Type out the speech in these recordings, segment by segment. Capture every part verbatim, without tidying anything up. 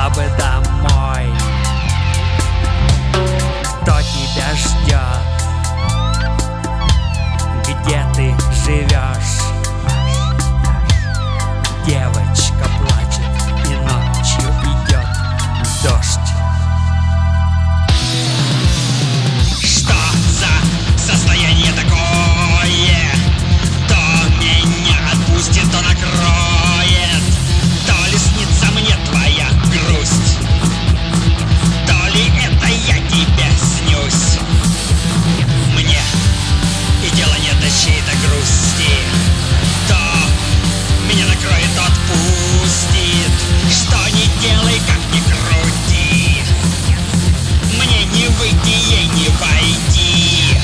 пришла бы домой. Кто тебя ждет? Где ты живешь? Девочка плачет, и ночью идет дождь. Что за состояние такое? То меня отпустит, то накроет. То ли снится мне твоя грусть, то ли это я тебе снюсь. Мне и дела нет до чьей-то грусти. То меня накроет, то отпустит. Что ни делай, как ни крути, мне не выйти, ей не войти.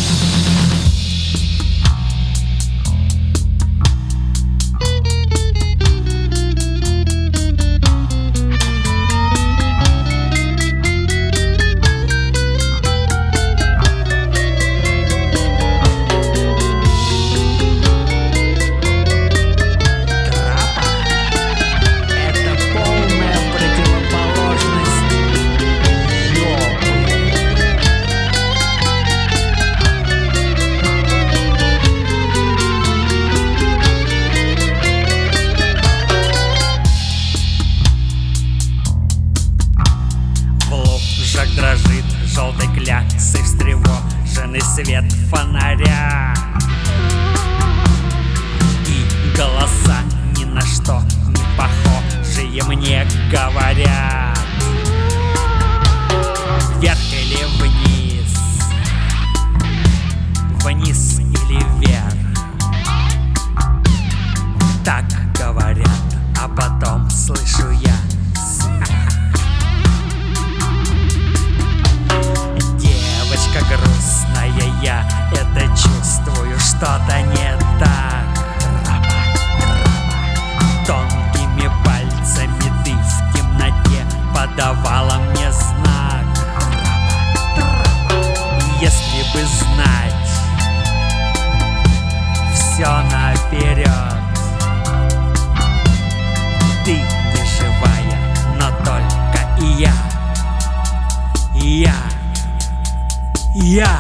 Дрожит желтой кляксой встревоженный свет фонаря, и голоса ни на что не похожие мне говорят: вверх или вниз, вниз или вверх. Так говорят, а потом слышу я смех. Девочка грустная, я это чувствую, что-то не так. Тонкими пальцами ты в темноте подавала мне знак. Если бы знать все наперед, ты не живая, но только и я, и я. Я,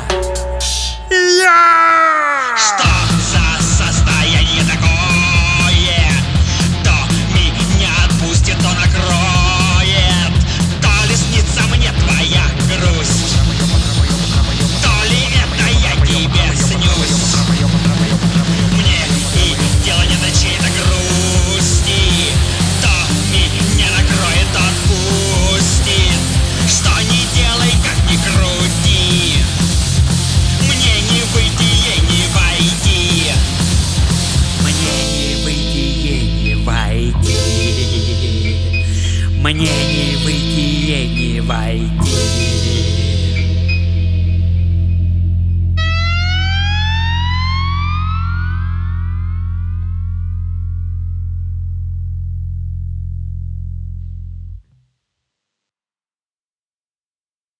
я! Что за состояние такое? То меня отпустит, то накроет. То ли снится мне твоя грусть, то ли это я тебе снюсь. Мне и дело не до чьей-то грусти. То меня накроет, то отпустит. Что ни делай, как ни крути, мне не выйти, ей не войти. Мне не выйти, ей не войти. Мне не выйти, ей не войти.